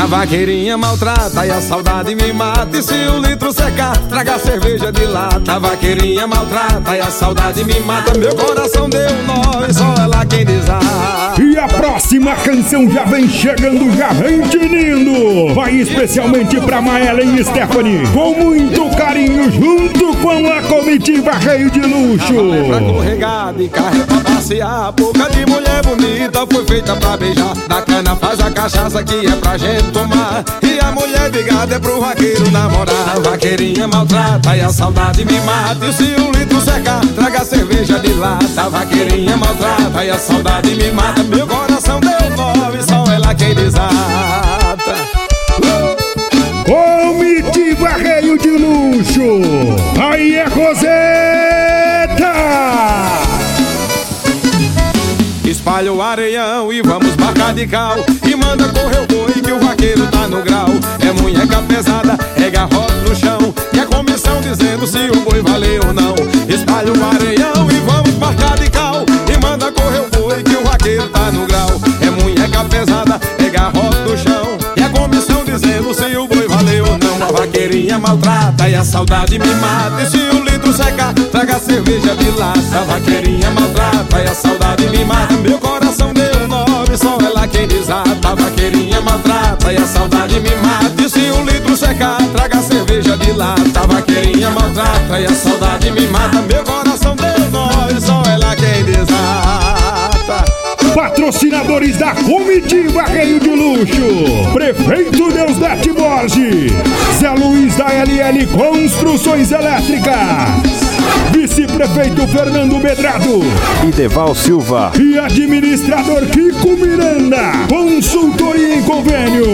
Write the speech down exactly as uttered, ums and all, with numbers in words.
vaqueirinha maltrata e a saudade me mata. E se o litro secar, traga cerveja de lata. A vaqueirinha maltrata e a saudade me mata. Meu coração deu um nó e só ela quem desata. E a próxima canção já vem chegando, já vem tinindo. Vai especialmente pra Maelen e Stephanie, com muito carinho, junto com a comitiva Rei de Luxo. Pra corregada e carro pra passear. Boca de mulher bonita foi feita pra beijar. Da cana faz a cachaça que é pra gente tomar. E a mulher de gado é pro vaqueiro namorar. A vaqueirinha maltrata e a saudade me mata. E se o litro secar, traga cerveja de lata. A vaqueirinha maltrata e a saudade me mata. Meu coração deu nó e só ela quem desata. Comitiva Rei de Luxo, aí é Roseta. Espalha o areião e vamos marcar de cal. E manda correr o boi que o vaqueiro tá no grau. É munheca pesada, é garrote no chão. E a comissão dizendo se o boi valeu ou não. Espalha o areião e vamos marcar de cal. E manda correr o boi que o vaqueiro tá no grau. É munheca pesada, é garrote no chão. E a comissão dizendo se o boi valeu ou não. A vaqueirinha maltrata e a saudade me mata. E se o litro secar, traga cerveja de lata. A vaqueirinha maltrata e a saudade me mata. Meu coração deu nove, só ela quem desata. A vaqueirinha maltrata e a saudade me mata. E se o litro secar, traga cerveja de lata. A vaqueirinha maltrata e a saudade me mata. Meu coração deu nove, só ela quem desata. Patrocinadores da comitiva Rei de Luxo: Prefeito Deusdete Borges, Zé Luiz da L L Construções Elétricas, Vice-Prefeito Fernando Medrado, Ideval Silva e Administrador Kiko Miranda. Consultoria em Convênios.